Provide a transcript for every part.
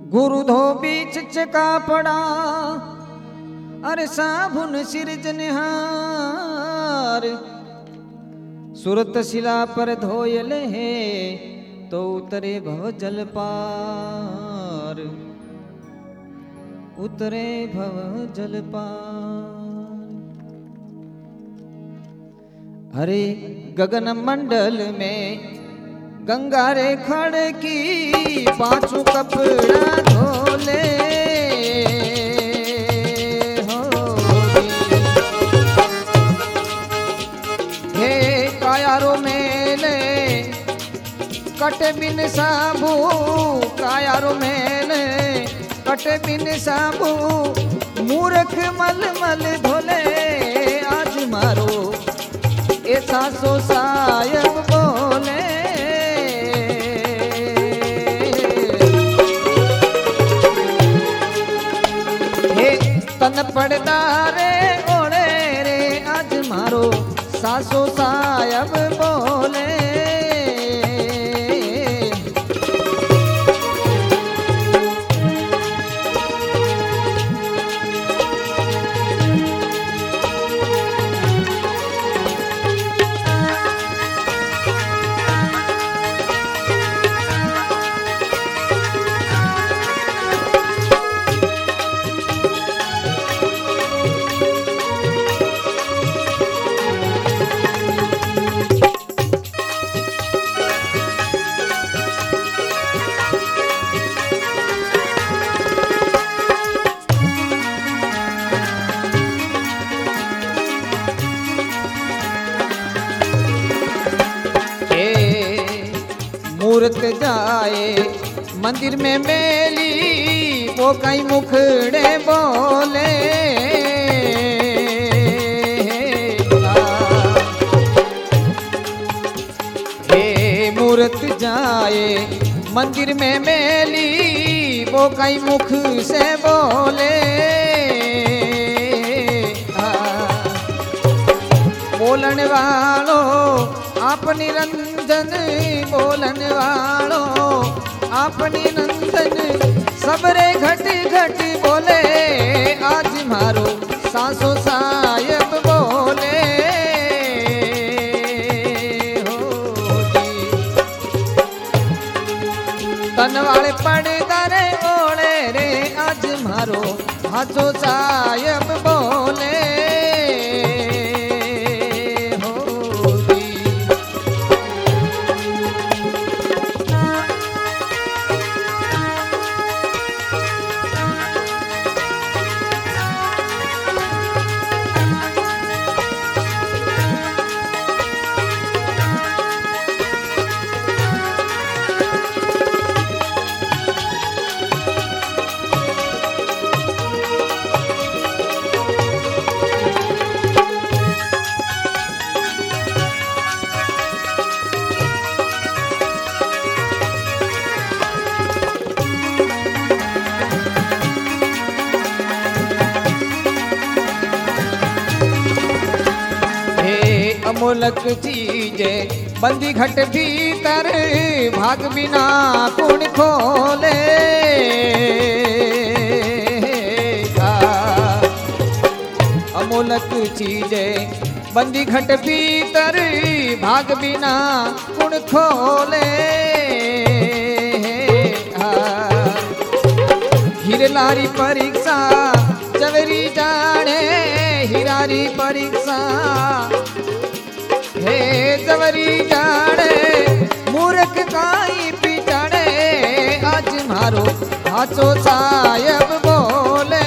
गुरु धोबी चिचका पड़ा अरे साबुन सिरजनहार सुरत शिला पर धोयले है तो उतरे भव जल पार उतरे भव जल पार। हरे गगन मंडल में गंगा रे खड़ की पांचों कपड़ा धोले हो हे कायारो मेले कटे बिन साबू कायारो मेले कटे बिन साबू मूर्ख मल मल धोले आज मारो ऐसा सो सायब बोले तन पड़दा रे ओढ़े रे आज मारो सासो सायब बोले मूर्त जाए मंदिर में मेली वो कई मुखड़े बोले हे मूर्त जाए मंदिर में मेली वो कई मुख से बोले बोलन वालो आप निरंजन बोलन वालो अपनी नंदन सबरे घट घट बोले आज मारो सासो सायब बोले हो तन वाले पड़दा रे ओढ़े रे आज मारो सासो सायब बोले अमोलक चीजे बंदी घट भीतर भाग बिना कुण खोले अमोलक चीजे बंदी घट भीतर भाग बिना कुण खोले हिरलारी परीक्षा जवरी जाने हिरारी परीक्षा हे जवरी जाने मूर्ख काई पिछड़े आज मारो हाचो सायब बोले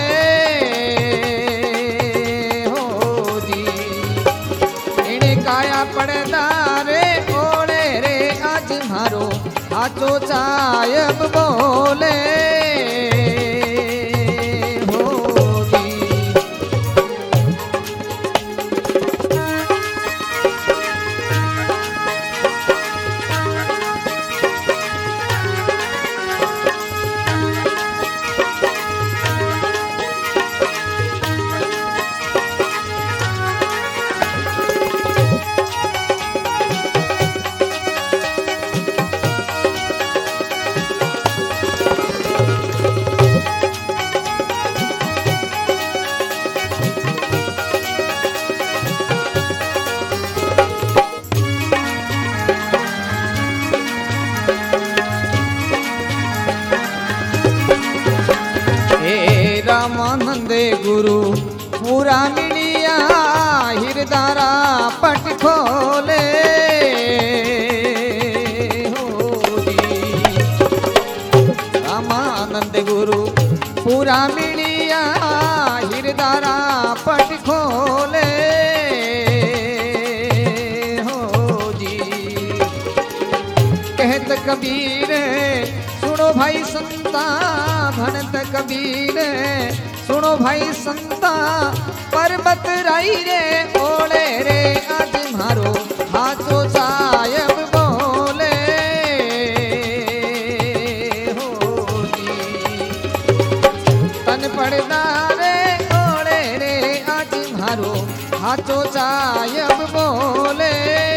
हो जी इने काया पड़दा रे ओढ़े रे आज मारो हाचो सायब बोले ब्राह्मणिया हिरदारा पट खोले हो जी। कहत कबीर सुनो भाई संता, भनत कबीर सुनो भाई संता, पर्वत राई रे ओले रे आज मारो हाथो सायब बोले हो जी। तन पड़दा रे ओले रे आज मारो हाथो सायब बोले।